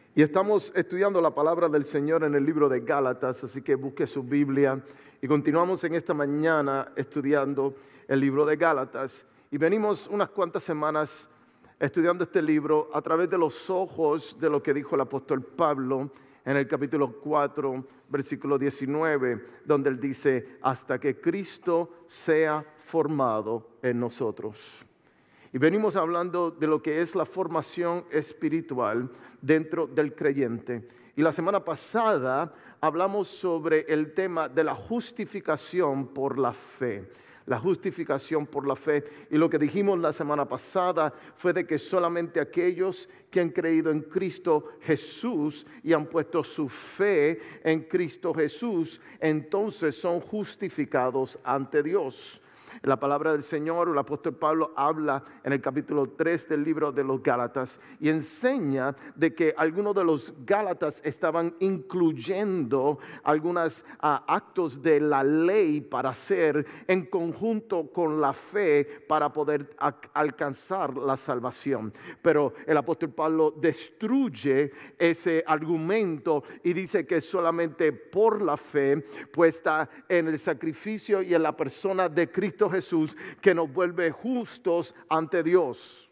Y estamos estudiando la palabra del Señor en el libro de Gálatas, así que busque su Biblia. Y continuamos en esta mañana estudiando el libro de Gálatas. Y venimos unas cuantas semanas estudiando este libro a través de los ojos de lo que dijo el apóstol Pablo en el capítulo 4, versículo 19, donde él dice, hasta que Cristo sea formado en nosotros. Y venimos hablando de lo que es la formación espiritual dentro del creyente. Y la semana pasada hablamos sobre el tema de la justificación por la fe. La justificación por la fe. Y lo que dijimos la semana pasada fue de que solamente aquellos que han creído en Cristo Jesús y han puesto su fe en Cristo Jesús, entonces son justificados ante Dios. La palabra del Señor, el apóstol Pablo habla en el capítulo 3 del libro de los Gálatas y enseña de que algunos de los Gálatas estaban incluyendo algunos actos de la ley para hacer en conjunto con la fe para poder alcanzar la salvación. Pero el apóstol Pablo destruye ese argumento y dice que solamente por la fe puesta en el sacrificio y en la persona de Cristo Jesús que nos vuelve justos ante Dios.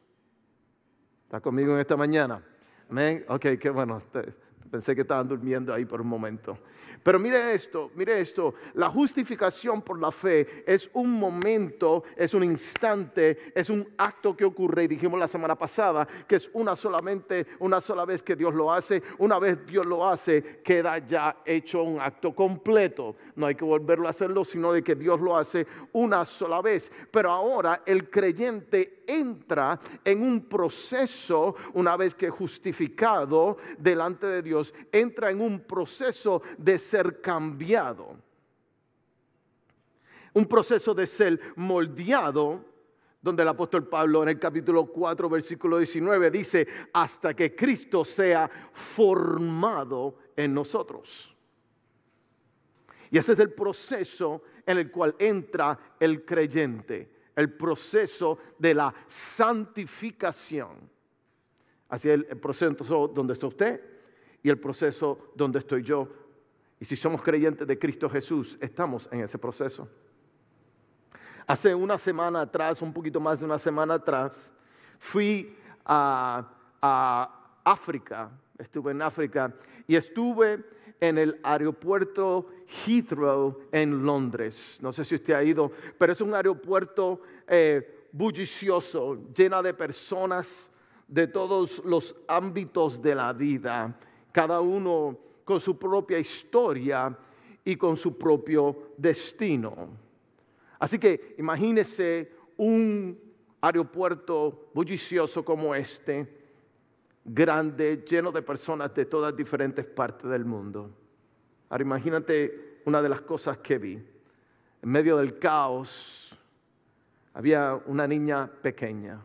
¿Está conmigo en esta mañana? ¿Amén? Ok, qué bueno. Pensé que estaban durmiendo ahí por un momento. Pero mire esto, la justificación por la fe es un momento, es un instante, es un acto que ocurre, y dijimos la semana pasada que es una sola vez que Dios lo hace. Una vez Dios lo hace, queda ya hecho un acto completo. No hay que volverlo a hacerlo, sino de que Dios lo hace una sola vez. Pero ahora el creyente entra en un proceso, una vez que justificado delante de Dios, entra en un proceso de ser cambiado, un proceso de ser moldeado, donde el apóstol Pablo en el capítulo 4 versículo 19 dice, hasta que Cristo sea formado en nosotros. Y ese es el proceso en el cual entra el creyente, el proceso de la santificación. Así es el proceso donde está usted y el proceso donde estoy yo. Y si somos creyentes de Cristo Jesús, estamos en ese proceso. Hace una semana atrás, un poquito más de una semana atrás, fui a África. Estuve en África y estuve en el aeropuerto Heathrow en Londres. No sé si usted ha ido, pero es un aeropuerto bullicioso, llena de personas de todos los ámbitos de la vida, cada uno con su propia historia y con su propio destino. Así que imagínese un aeropuerto bullicioso como este, grande, lleno de personas de todas diferentes partes del mundo. Ahora imagínate una de las cosas que vi. En medio del caos había una niña pequeña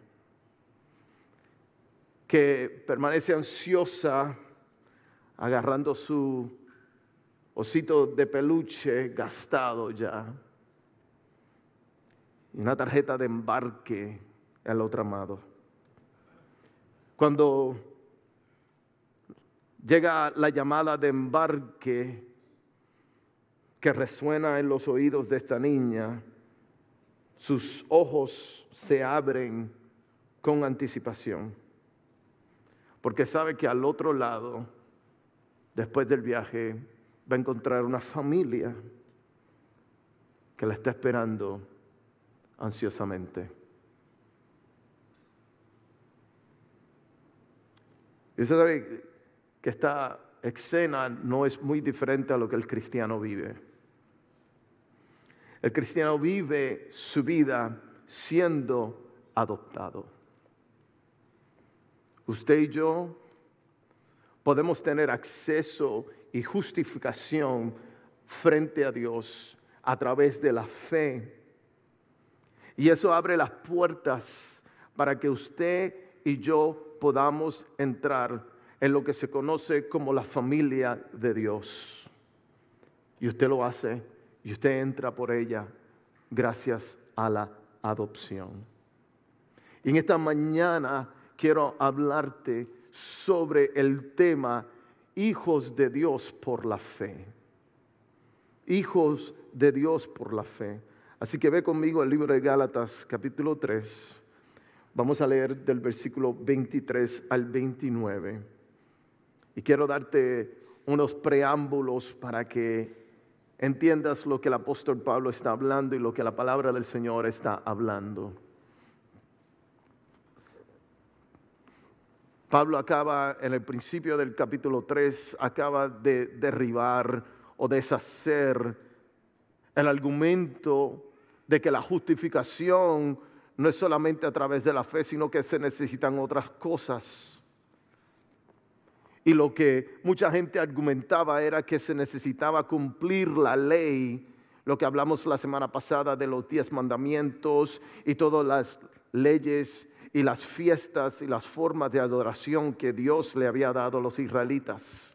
que permanece ansiosa agarrando su osito de peluche gastado ya y una tarjeta de embarque al otro lado. Cuando llega la llamada de embarque que resuena en los oídos de esta niña, sus ojos se abren con anticipación, porque sabe que al otro lado, después del viaje, va a encontrar una familia que la está esperando ansiosamente. Y usted sabe que esta escena no es muy diferente a lo que el cristiano vive. El cristiano vive su vida siendo adoptado. Usted y yo podemos tener acceso y justificación frente a Dios a través de la fe. Y eso abre las puertas para que usted y yo podamos entrar en lo que se conoce como la familia de Dios. Y usted lo hace y usted entra por ella gracias a la adopción. Y en esta mañana quiero hablarte sobre el tema hijos de Dios por la fe. Hijos de Dios por la fe. Así que ve conmigo el libro de Gálatas capítulo 3. Vamos a leer del versículo 23 al 29. Y quiero darte unos preámbulos para que entiendas lo que el apóstol Pablo está hablando y lo que la palabra del Señor está hablando. Pablo acaba en el principio del capítulo 3, acaba de derribar o deshacer el argumento de que la justificación no es solamente a través de la fe, sino que se necesitan otras cosas. Y lo que mucha gente argumentaba era que se necesitaba cumplir la ley, lo que hablamos la semana pasada de los 10 mandamientos y todas las leyes y las fiestas y las formas de adoración que Dios le había dado a los israelitas.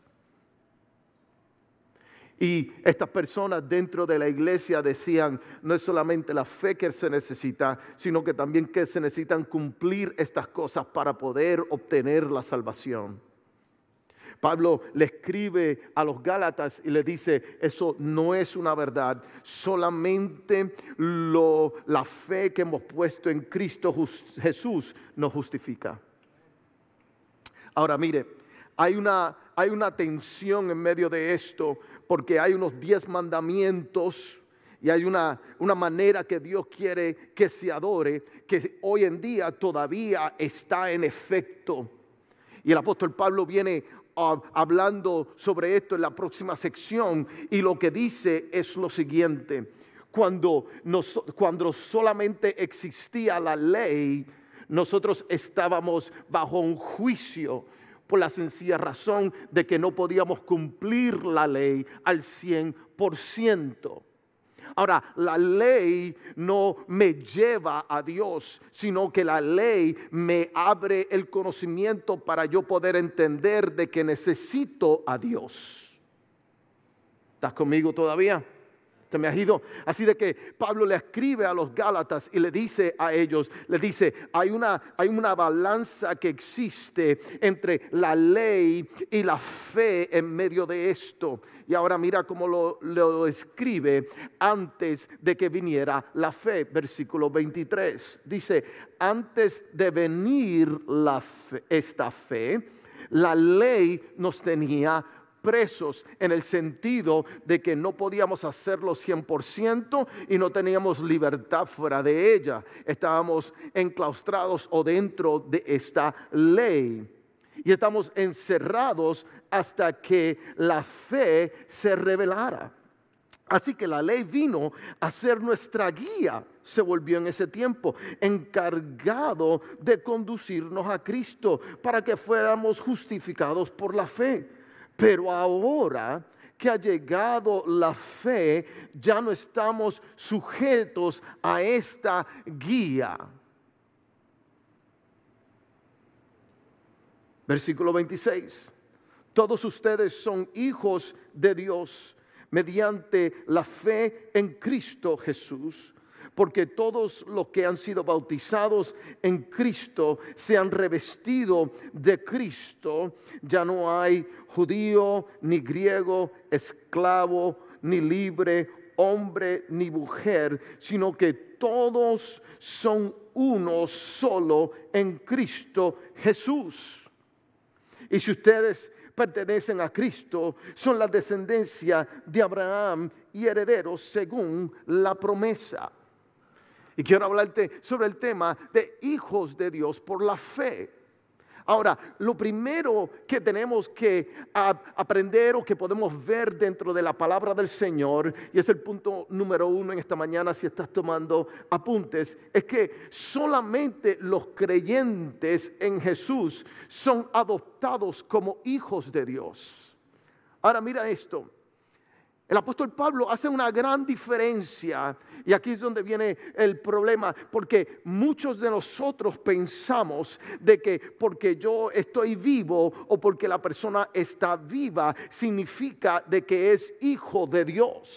Y estas personas dentro de la iglesia decían, no es solamente la fe que se necesita, sino que también que se necesitan cumplir estas cosas para poder obtener la salvación. Pablo le escribe a los Gálatas y le dice, eso no es una verdad, solamente la fe que hemos puesto en Cristo Jesús nos justifica. Ahora mire, hay una tensión en medio de esto, porque hay unos 10 mandamientos y hay una manera que Dios quiere que se adore, que hoy en día todavía está en efecto. Y el apóstol Pablo viene hablando sobre esto en la próxima sección, y lo que dice es lo siguiente: cuando solamente existía la ley, nosotros estábamos bajo un juicio por la sencilla razón de que no podíamos cumplir la ley al 100%. Ahora, la ley no me lleva a Dios, sino que la ley me abre el conocimiento para yo poder entender de que necesito a Dios. ¿Estás conmigo todavía? ¿Te me has ido? Así de que Pablo le escribe a los Gálatas y le dice a ellos, le dice, hay una balanza que existe entre la ley y la fe en medio de esto. Y ahora mira cómo lo escribe antes de que viniera la fe. Versículo 23 dice, antes de venir esta fe, la ley nos tenía presos, en el sentido de que no podíamos hacerlo 100% y no teníamos libertad fuera de ella. Estábamos enclaustrados o dentro de esta ley y estamos encerrados hasta que la fe se revelara. Así que la ley vino a ser nuestra guía, se volvió en ese tiempo encargado de conducirnos a Cristo para que fuéramos justificados por la fe. Pero ahora que ha llegado la fe, ya no estamos sujetos a esta guía. Versículo 26. Todos ustedes son hijos de Dios mediante la fe en Cristo Jesús. Porque todos los que han sido bautizados en Cristo se han revestido de Cristo. Ya no hay judío, ni griego, esclavo, ni libre, hombre, ni mujer, sino que todos son uno solo en Cristo Jesús. Y si ustedes pertenecen a Cristo, son la descendencia de Abraham y herederos según la promesa. Y quiero hablarte sobre el tema de hijos de Dios por la fe. Ahora, lo primero que tenemos que aprender o que podemos ver dentro de la palabra del Señor, y es el punto número 1 en esta mañana si estás tomando apuntes, es que solamente los creyentes en Jesús son adoptados como hijos de Dios. Ahora mira esto. El apóstol Pablo hace una gran diferencia, y aquí es donde viene el problema, porque muchos de nosotros pensamos de que porque yo estoy vivo o porque la persona está viva significa de que es hijo de Dios.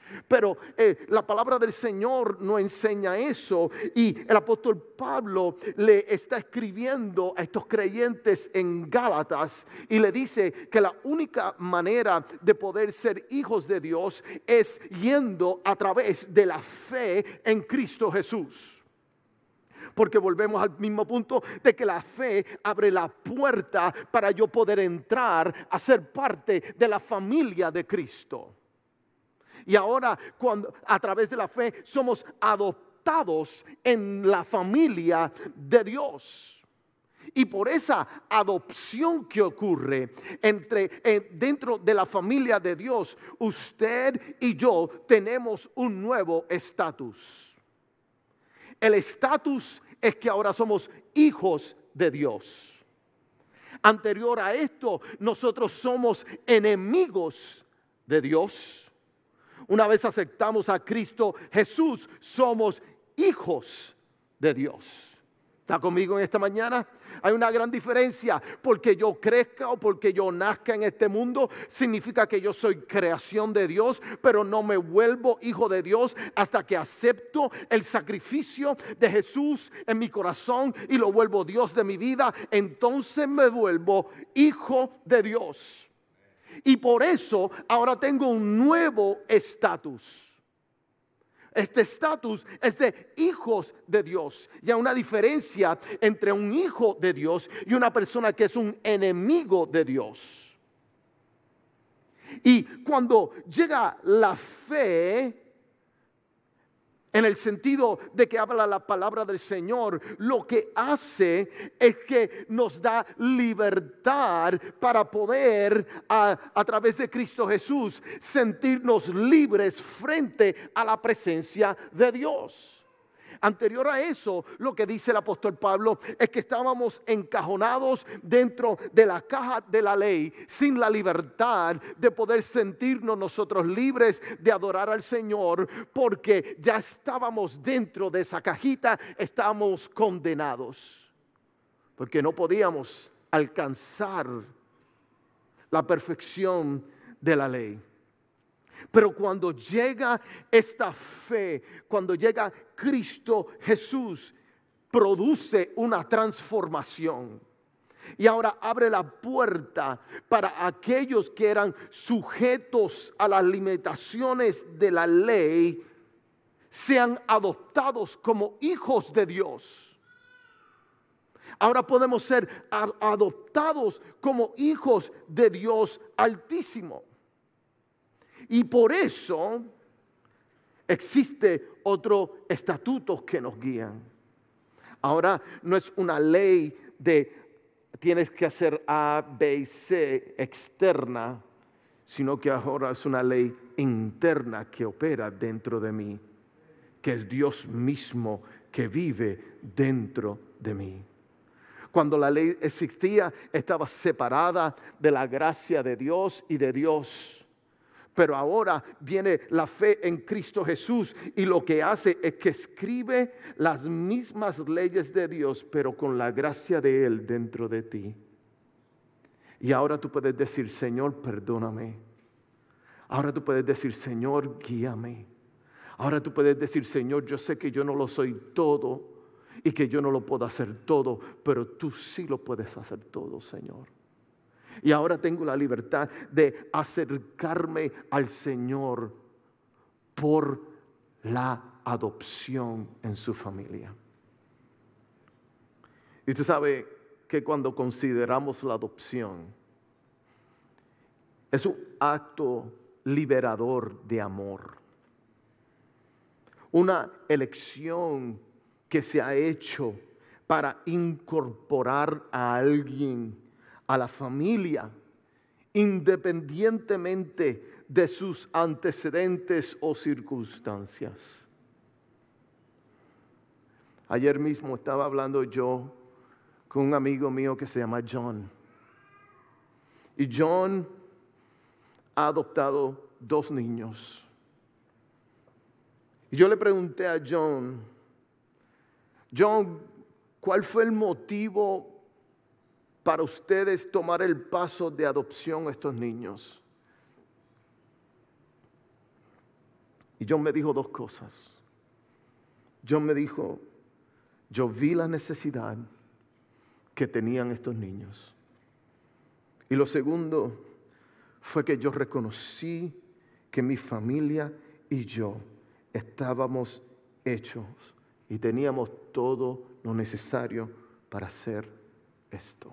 Pero la palabra del Señor no enseña eso, y el apóstol Pablo le está escribiendo a estos creyentes en Gálatas y le dice que la única manera de poder ser hijos de Dios es yendo a través de la fe en Cristo Jesús. Porque volvemos al mismo punto de que la fe abre la puerta para yo poder entrar a ser parte de la familia de Cristo. Y ahora, cuando a través de la fe somos adoptados en la familia de Dios. Y por esa adopción que ocurre dentro de la familia de Dios, usted y yo tenemos un nuevo estatus. El estatus es que ahora somos hijos de Dios. Anterior a esto, nosotros somos enemigos de Dios. Una vez aceptamos a Cristo Jesús, somos hijos de Dios. ¿Está conmigo en esta mañana? Hay una gran diferencia. Porque yo crezca o porque yo nazca en este mundo, significa que yo soy creación de Dios, pero no me vuelvo hijo de Dios hasta que acepto el sacrificio de Jesús en mi corazón y lo vuelvo Dios de mi vida. Entonces me vuelvo hijo de Dios. Y por eso ahora tengo un nuevo estatus. Este estatus es de hijos de Dios. Y hay una diferencia entre un hijo de Dios y una persona que es un enemigo de Dios. Y cuando llega la fe, en el sentido de que habla la palabra del Señor, lo que hace es que nos da libertad para poder, a través de Cristo Jesús, sentirnos libres frente a la presencia de Dios. Anterior a eso, lo que dice el apóstol Pablo es que estábamos encajonados dentro de la caja de la ley, sin la libertad de poder sentirnos nosotros libres de adorar al Señor, porque ya estábamos dentro de esa cajita, estábamos condenados, porque no podíamos alcanzar la perfección de la ley. Pero cuando llega esta fe, cuando llega Cristo Jesús, produce una transformación. Y ahora abre la puerta para aquellos que eran sujetos a las limitaciones de la ley, sean adoptados como hijos de Dios. Ahora podemos ser adoptados como hijos de Dios Altísimo. Y por eso existe otro estatuto que nos guían. Ahora no es una ley de tienes que hacer A, B y C externa, sino que ahora es una ley interna que opera dentro de mí, que es Dios mismo que vive dentro de mí. Cuando la ley existía, estaba separada de la gracia de Dios y de Dios. Pero ahora viene la fe en Cristo Jesús y lo que hace es que escribe las mismas leyes de Dios, pero con la gracia de Él dentro de ti. Y ahora tú puedes decir, Señor, perdóname. Ahora tú puedes decir, Señor, guíame. Ahora tú puedes decir, Señor, yo sé que yo no lo soy todo y que yo no lo puedo hacer todo, pero tú sí lo puedes hacer todo, Señor. Y ahora tengo la libertad de acercarme al Señor por la adopción en su familia. Y tú sabes que cuando consideramos la adopción, es un acto liberador de amor. Una elección que se ha hecho para incorporar a alguien a la familia, independientemente de sus antecedentes o circunstancias. Ayer mismo estaba hablando yo con un amigo mío que se llama John. Y John ha adoptado 2 niños. Y yo le pregunté a John, ¿cuál fue el motivo para ustedes tomar el paso de adopción a estos niños? Y John me dijo dos cosas. John me dijo, yo vi la necesidad que tenían estos niños. Y lo segundo fue que yo reconocí que mi familia y yo estábamos hechos y teníamos todo lo necesario para hacer esto.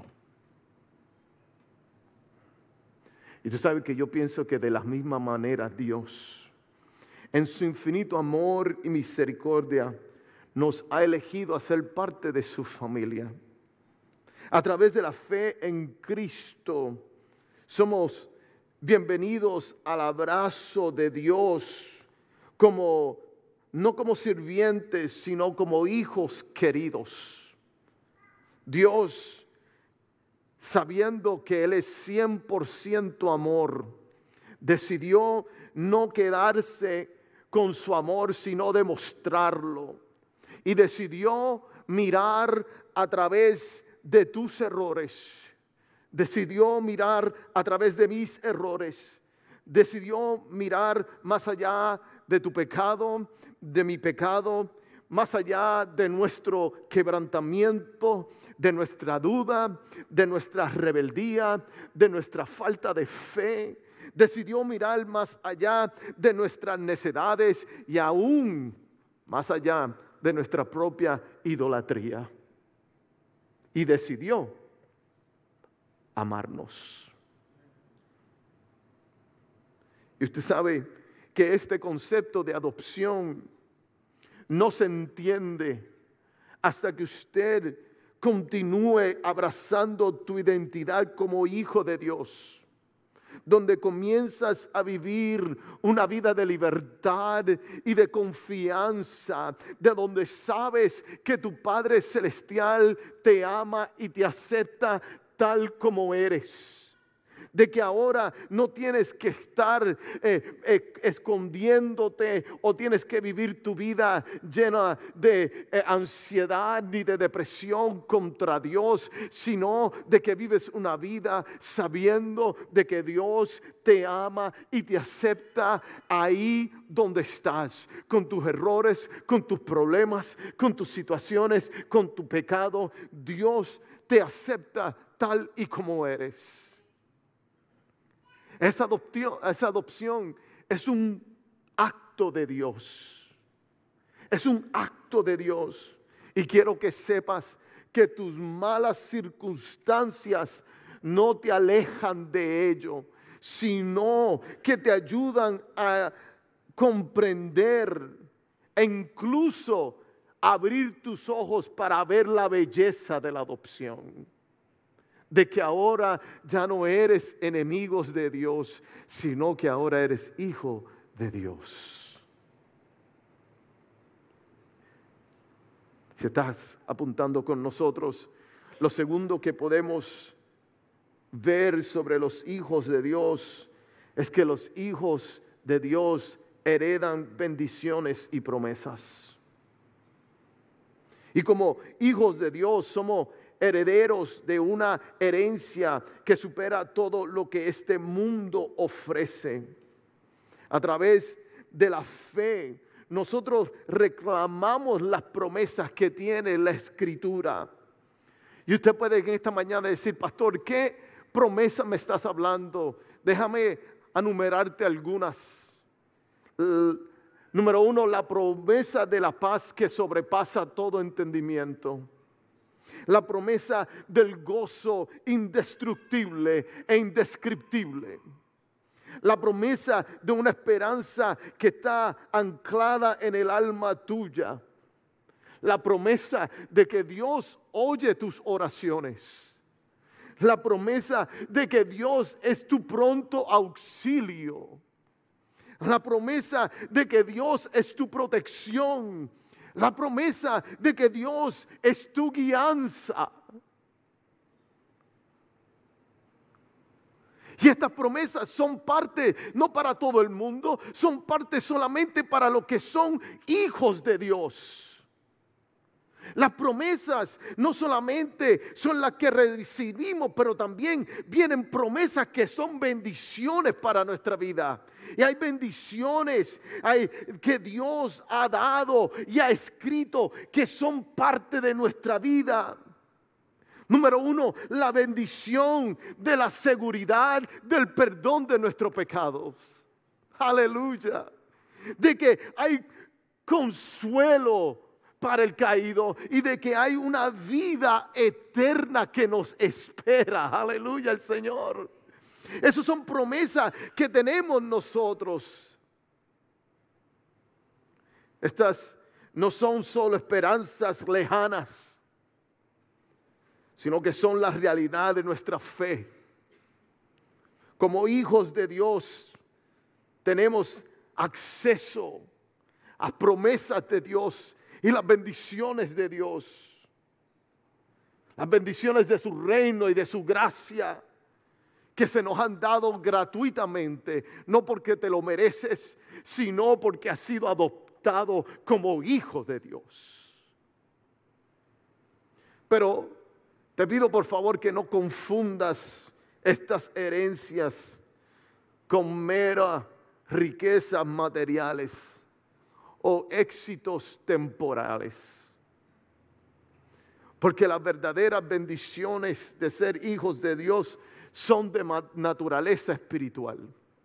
Y tú sabes que yo pienso que de la misma manera Dios, en su infinito amor y misericordia, nos ha elegido a ser parte de su familia. A través de la fe en Cristo, somos bienvenidos al abrazo de Dios, no como sirvientes, sino como hijos queridos. Dios, sabiendo que Él es 100% amor, decidió no quedarse con su amor, sino demostrarlo. Y decidió mirar a través de tus errores. Decidió mirar a través de mis errores. Decidió mirar más allá de tu pecado, de mi pecado, más allá de nuestro quebrantamiento, de nuestra duda, de nuestra rebeldía, de nuestra falta de fe. Decidió mirar más allá de nuestras necedades y aún más allá de nuestra propia idolatría. Y decidió amarnos. Y usted sabe que este concepto de adopción no se entiende hasta que usted continúe abrazando tu identidad como hijo de Dios, donde comienzas a vivir una vida de libertad y de confianza, de donde sabes que tu Padre Celestial te ama y te acepta tal como eres. De que ahora no tienes que estar escondiéndote o tienes que vivir tu vida llena de ansiedad ni de depresión contra Dios, sino de que vives una vida sabiendo de que Dios te ama y te acepta ahí donde estás, con tus errores, con tus problemas, con tus situaciones, con tu pecado. Dios te acepta tal y como eres. Esa adopción es un acto de Dios. Es un acto de Dios. Y quiero que sepas que tus malas circunstancias no te alejan de ello, sino que te ayudan a comprender e incluso abrir tus ojos para ver la belleza de la adopción. De que ahora ya no eres enemigos de Dios, sino que ahora eres hijo de Dios. Si estás apuntando con nosotros, lo segundo que podemos ver sobre los hijos de Dios es que los hijos de Dios heredan bendiciones y promesas. Y como hijos de Dios somos herederos de una herencia que supera todo lo que este mundo ofrece. A través de la fe, nosotros reclamamos las promesas que tiene la Escritura. Y usted puede en esta mañana decir: pastor, ¿qué promesa me estás hablando? Déjame enumerarte algunas. Número 1, la promesa de la paz que sobrepasa todo entendimiento. La promesa del gozo indestructible e indescriptible. La promesa de una esperanza que está anclada en el alma tuya. La promesa de que Dios oye tus oraciones. La promesa de que Dios es tu pronto auxilio. La promesa de que Dios es tu protección. La promesa de que Dios es tu guianza. Y estas promesas son parte, no para todo el mundo, son parte solamente para los que son hijos de Dios. Las promesas no solamente son las que recibimos, pero también vienen promesas que son bendiciones para nuestra vida. Y hay bendiciones que Dios ha dado y ha escrito que son parte de nuestra vida. Número 1, la bendición de la seguridad del perdón de nuestros pecados. Aleluya. De que hay consuelo para el caído y de que hay una vida eterna que nos espera. Aleluya al Señor. Esas son promesas que tenemos nosotros. Estas no son solo esperanzas lejanas, sino que son la realidad de nuestra fe. Como hijos de Dios tenemos acceso a promesas de Dios y las bendiciones de Dios. Las bendiciones de su reino y de su gracia que se nos han dado gratuitamente, no porque te lo mereces, sino porque has sido adoptado como hijo de Dios. Pero te pido por favor que no confundas estas herencias con mera riquezas materiales o éxitos temporales. Porque las verdaderas bendiciones de ser hijos de Dios son de naturaleza espiritual.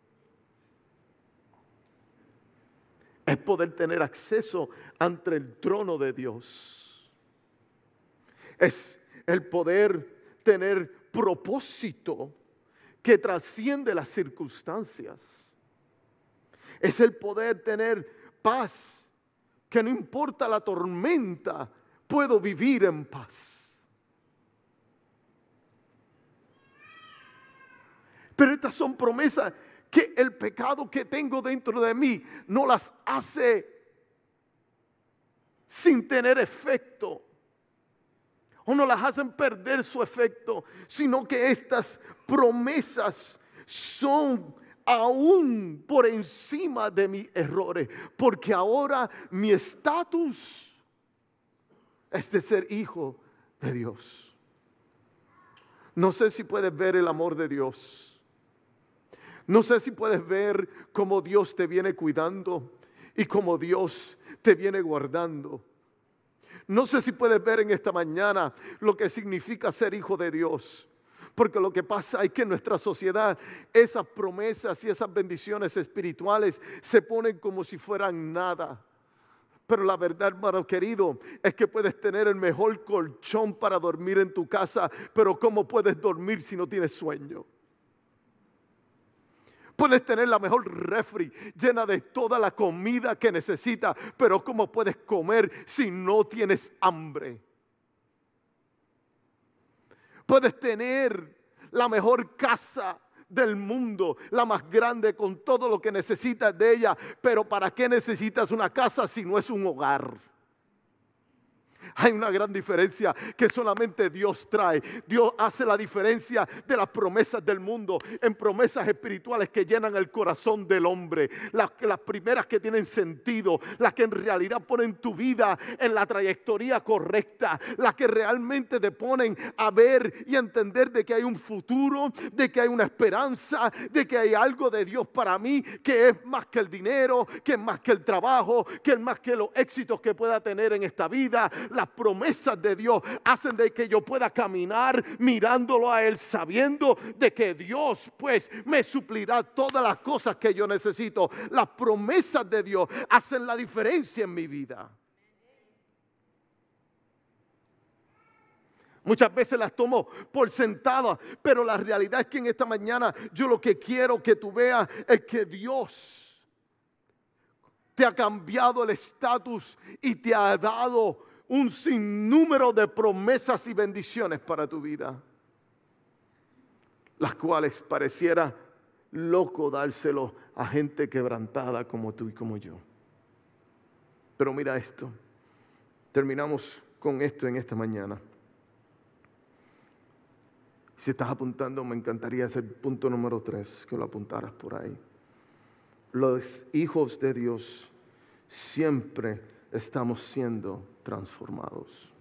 Es poder tener acceso ante el trono de Dios. Es el poder tener propósito que trasciende las circunstancias. Es el poder tener paz, que no importa la tormenta, puedo vivir en paz. Pero estas son promesas que el pecado que tengo dentro de mí no las hace sin tener efecto, o no las hacen perder su efecto, sino que estas promesas son aún por encima de mis errores, porque ahora mi estatus es de ser hijo de Dios. No sé si puedes ver el amor de Dios. No sé si puedes ver cómo Dios te viene cuidando y cómo Dios te viene guardando. No sé si puedes ver en esta mañana lo que significa ser hijo de Dios. Porque lo que pasa es que en nuestra sociedad esas promesas y esas bendiciones espirituales se ponen como si fueran nada. Pero la verdad, hermano querido, es que puedes tener el mejor colchón para dormir en tu casa, pero ¿cómo puedes dormir si no tienes sueño? Puedes tener la mejor refri llena de toda la comida que necesitas, pero ¿cómo puedes comer si no tienes hambre? Puedes tener la mejor casa del mundo, la más grande con todo lo que necesitas de ella, pero ¿para qué necesitas una casa si no es un hogar? Hay una gran diferencia que solamente Dios trae. Dios hace la diferencia de las promesas del mundo en promesas espirituales que llenan el corazón del hombre. Las primeras que tienen sentido, las que en realidad ponen tu vida en la trayectoria correcta, las que realmente te ponen a ver y a entender de que hay un futuro, de que hay una esperanza, de que hay algo de Dios para mí que es más que el dinero, que es más que el trabajo, que es más que los éxitos que pueda tener en esta vida. Las promesas de Dios hacen de que yo pueda caminar mirándolo a Él, sabiendo de que Dios pues me suplirá todas las cosas que yo necesito. Las promesas de Dios hacen la diferencia en mi vida. Muchas veces las tomo por sentadas, pero la realidad es que en esta mañana yo lo que quiero que tú veas es que Dios te ha cambiado el estatus y te ha dado un sinnúmero de promesas y bendiciones para tu vida, las cuales pareciera loco dárselo a gente quebrantada como tú y como yo. Pero mira esto, terminamos con esto en esta mañana. Si estás apuntando, me encantaría hacer punto número 3, que lo apuntaras por ahí. Los hijos de Dios siempre estamos siendo transformados.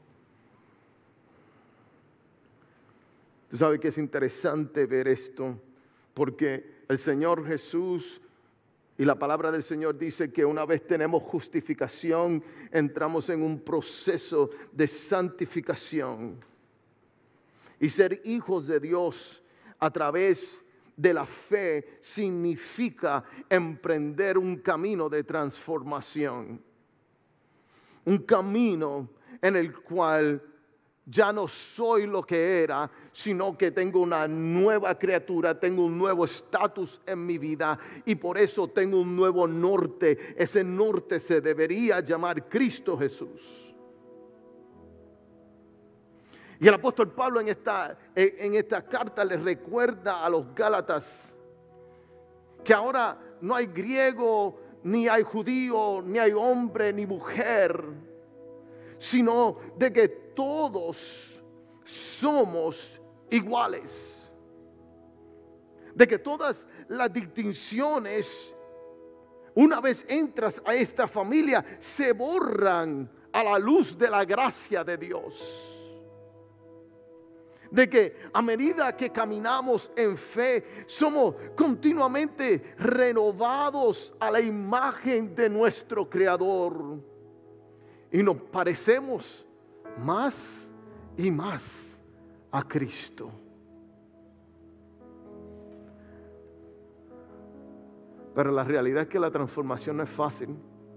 Tú sabes que es interesante ver esto, porque el Señor Jesús y la palabra del Señor dice que una vez tenemos justificación, entramos en un proceso de santificación. Y ser hijos de Dios a través de la fe significa emprender un camino de transformación. Un camino en el cual ya no soy lo que era, sino que tengo una nueva criatura, tengo un nuevo estatus en mi vida y por eso tengo un nuevo norte. Ese norte se debería llamar Cristo Jesús. Y el apóstol Pablo en esta carta les recuerda a los Gálatas que ahora no hay griego, ni hay judío, ni hay hombre, ni mujer, sino de que todos somos iguales. De que todas las distinciones, una vez entras a esta familia, se borran a la luz de la gracia de Dios. De que a medida que caminamos en fe, somos continuamente renovados a la imagen de nuestro Creador. Y nos parecemos más y más a Cristo. Pero la realidad es que la transformación no es fácil.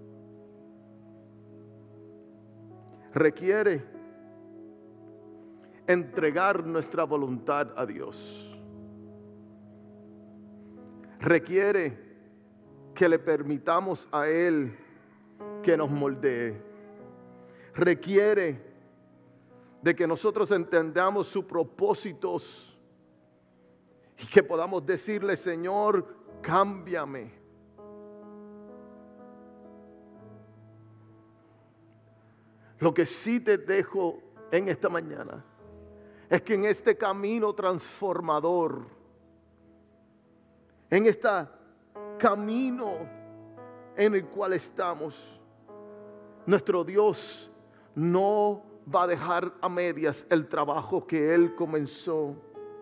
Requiere entregar nuestra voluntad a Dios. Requiere que le permitamos a Él que nos moldee. Requiere de que nosotros entendamos sus propósitos y que podamos decirle: Señor, cámbiame. Lo que sí te dejo en esta mañana es que en este camino transformador, en este camino en el cual estamos, nuestro Dios no va a dejar a medias el trabajo que Él comenzó,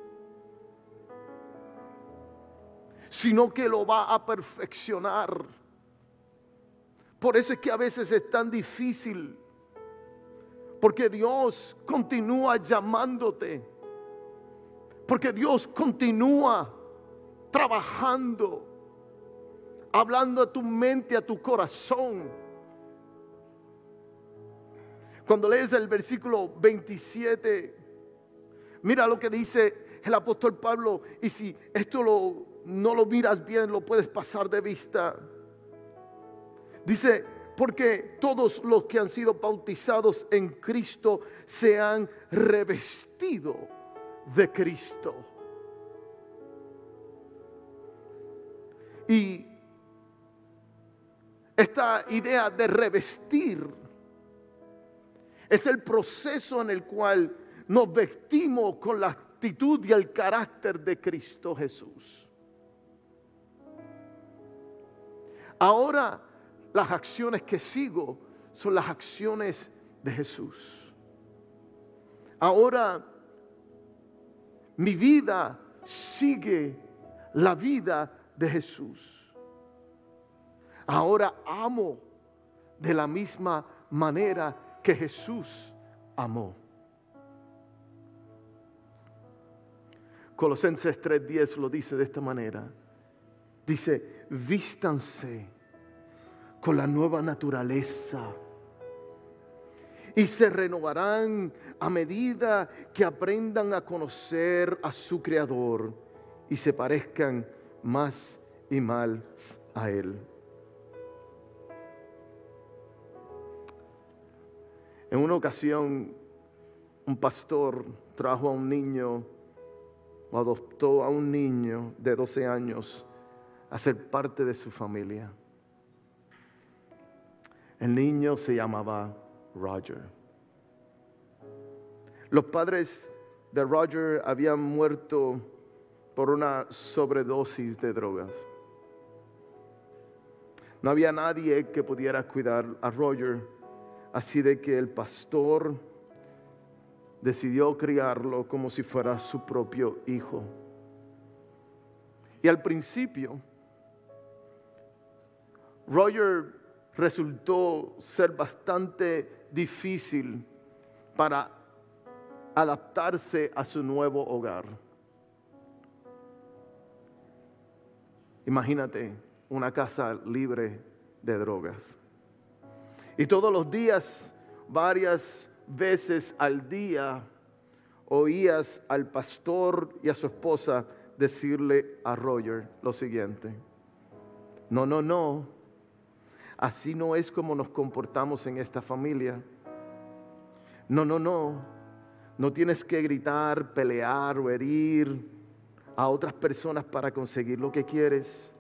sino que lo va a perfeccionar. Por eso es que a veces es tan difícil, porque Dios continúa llamándote, porque Dios continúa trabajando, hablando a tu mente, a tu corazón. Cuando lees el versículo 27, mira lo que dice el apóstol Pablo, y si esto no lo miras bien, lo puedes pasar de vista. Dice: porque todos los que han sido bautizados en Cristo se han revestido de Cristo. Y esta idea de revestir es el proceso en el cual nos vestimos con la actitud y el carácter de Cristo Jesús. Ahora las acciones que sigo son las acciones de Jesús. Ahora mi vida sigue la vida de Jesús. Ahora amo de la misma manera que Jesús amó. Colosenses 3:10 lo dice de esta manera. Dice: vístanse con la nueva naturaleza y se renovarán a medida que aprendan a conocer a su Creador y se parezcan más y más a Él. En una ocasión, un pastor trajo a un niño, o adoptó a un niño de 12 años a ser parte de su familia. El niño se llamaba Roger. Los padres de Roger habían muerto por una sobredosis de drogas. No había nadie que pudiera cuidar a Roger. Así de que el pastor decidió criarlo como si fuera su propio hijo. Y al principio, Roger resultó ser bastante difícil para adaptarse a su nuevo hogar. Imagínate una casa libre de drogas. Y todos los días, varias veces al día, oías al pastor y a su esposa decirle a Roger lo siguiente: no, así no es como nos comportamos en esta familia. No tienes que gritar, pelear o herir a otras personas para conseguir lo que quieres.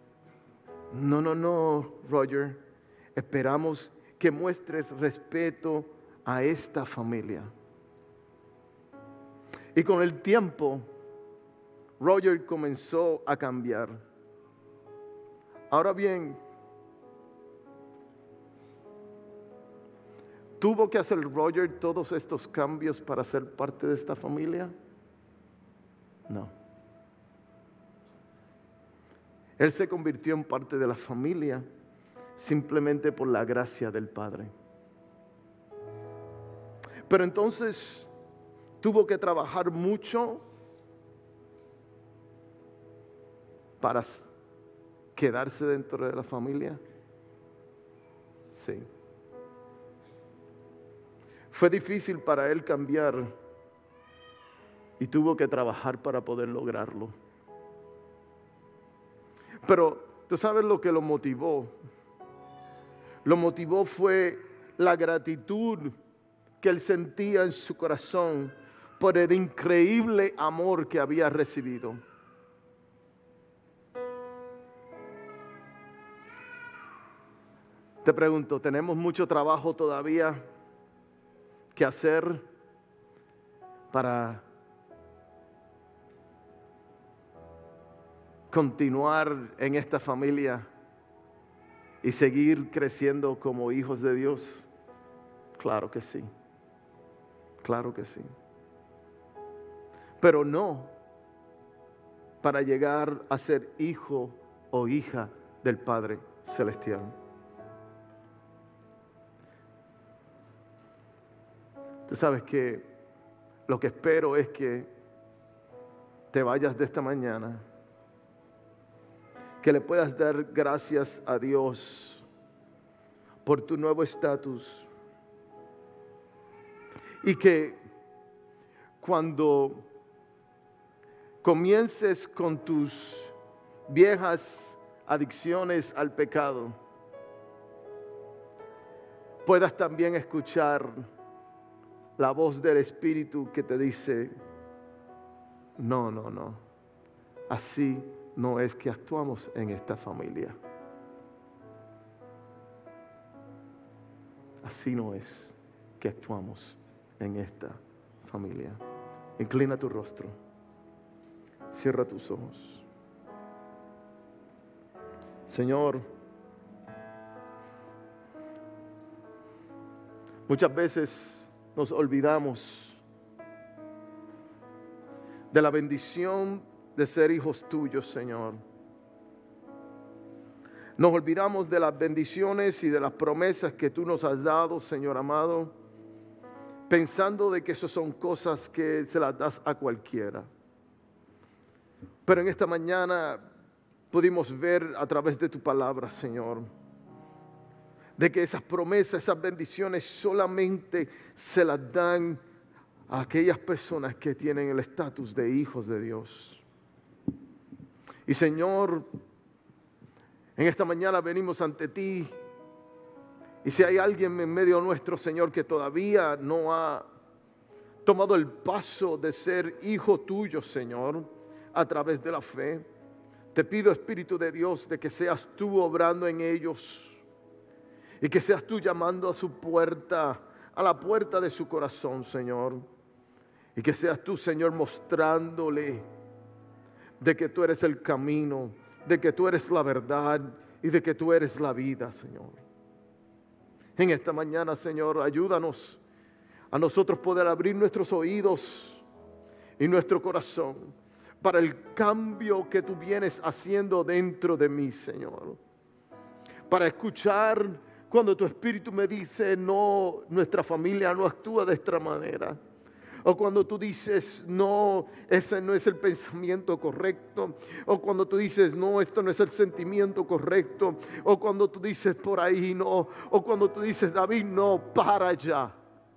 No, Roger, esperamos que muestres respeto a esta familia. Y con el tiempo, Roger comenzó a cambiar. Ahora bien, ¿tuvo que hacer Roger todos estos cambios para ser parte de esta familia? No. Él se convirtió en parte de la familia simplemente por la gracia del Padre. Pero entonces tuvo que trabajar mucho para quedarse dentro de la familia. Sí. Fue difícil para él cambiar y tuvo que trabajar para poder lograrlo. Pero tú sabes lo que lo motivó. Lo motivó fue la gratitud que él sentía en su corazón por el increíble amor que había recibido. Te pregunto, ¿tenemos mucho trabajo todavía que hacer para continuar en esta familia y seguir creciendo como hijos de Dios? Claro que sí. Claro que sí. Pero no para llegar a ser hijo o hija del Padre Celestial. Tú sabes que lo que espero es que te vayas de esta mañana, que le puedas dar gracias a Dios por tu nuevo estatus, y que cuando comiences con tus viejas adicciones al pecado, puedas también escuchar la voz del Espíritu que te dice: no, así no es que actuamos en esta familia. Así no es que actuamos en esta familia. Inclina tu rostro, cierra tus ojos. Señor, muchas veces nos olvidamos de la bendición de ser hijos tuyos, Señor. Nos olvidamos de las bendiciones y de las promesas que tú nos has dado, Señor amado, pensando de que esas son cosas que se las das a cualquiera. Pero en esta mañana pudimos ver a través de tu palabra, Señor, de que esas promesas, esas bendiciones solamente se las dan a aquellas personas que tienen el estatus de hijos de Dios. Y Señor, en esta mañana venimos ante ti, y si hay alguien en medio nuestro, Señor, que todavía no ha tomado el paso de ser hijo tuyo, Señor, a través de la fe, te pido, Espíritu de Dios, de que seas tú obrando en ellos, y que seas tú llamando a su puerta, a la puerta de su corazón, Señor. Y que seas tú, Señor, mostrándole de que tú eres el camino, de que tú eres la verdad y de que tú eres la vida, Señor. En esta mañana, Señor, ayúdanos a nosotros poder abrir nuestros oídos y nuestro corazón para el cambio que tú vienes haciendo dentro de mí, Señor. Para escuchar cuando tu Espíritu me dice, no, nuestra familia no actúa de esta manera. O cuando tú dices, no, ese no es el pensamiento correcto. O cuando tú dices, no, esto no es el sentimiento correcto. O cuando tú dices, por ahí no. O cuando tú dices, David, no, para allá.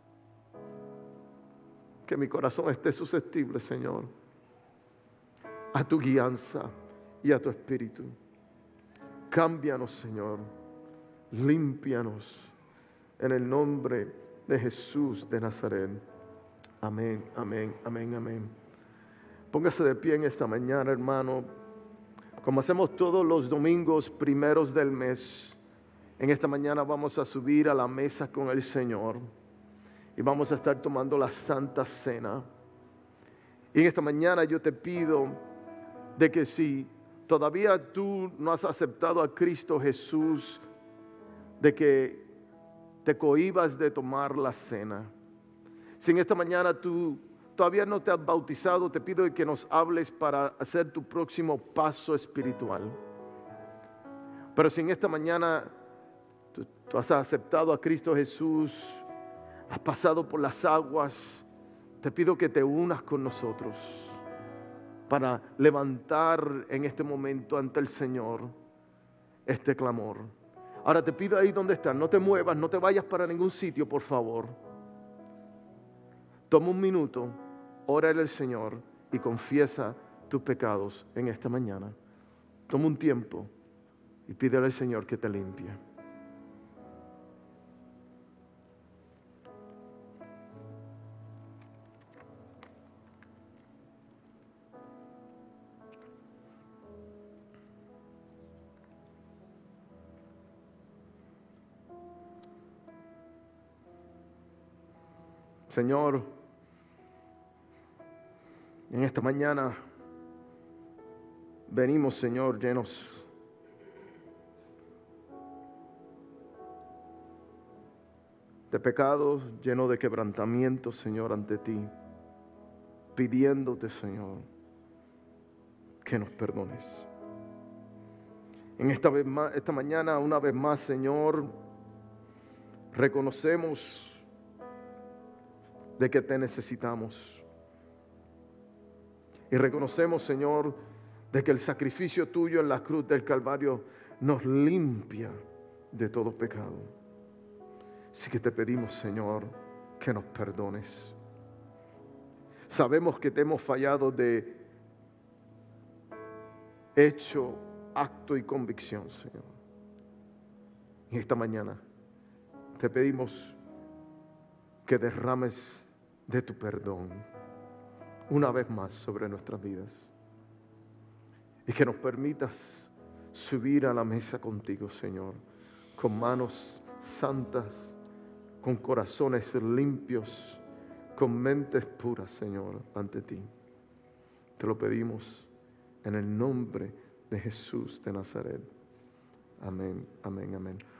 Que mi corazón esté susceptible, Señor, a tu guianza y a tu Espíritu. Cámbianos, Señor. Límpianos en el nombre de Jesús de Nazaret. Amén, amén, amén, amén. Póngase de pie en esta mañana, hermano. Como hacemos todos los domingos primeros del mes, en esta mañana vamos a subir a la mesa con el Señor y vamos a estar tomando la Santa Cena. Y en esta mañana yo te pido de que si todavía tú no has aceptado a Cristo Jesús, de que te cohibas de tomar la cena. Si en esta mañana tú todavía no te has bautizado, te pido que nos hables para hacer tu próximo paso espiritual. Pero si en esta mañana tú has aceptado a Cristo Jesús, has pasado por las aguas, te pido que te unas con nosotros para levantar en este momento ante el Señor este clamor. Ahora te pido ahí donde estás, no te muevas, no te vayas para ningún sitio, por favor. Toma un minuto, órale al Señor y confiesa tus pecados en esta mañana. Toma un tiempo y pídele al Señor que te limpie. Señor, en esta mañana venimos, Señor, llenos de pecados, llenos de quebrantamiento, Señor, ante ti, pidiéndote, Señor, que nos perdones. En esta mañana, una vez más, Señor, reconocemos de que te necesitamos. Y reconocemos, Señor, de que el sacrificio tuyo en la cruz del Calvario nos limpia de todo pecado. Así que te pedimos, Señor, que nos perdones. Sabemos que te hemos fallado de hecho, acto y convicción, Señor. Y esta mañana te pedimos que derrames de tu perdón una vez más sobre nuestras vidas y que nos permitas subir a la mesa contigo, Señor, con manos santas, con corazones limpios, con mentes puras, Señor, ante ti. Te lo pedimos en el nombre de Jesús de Nazaret. Amén, amén, amén.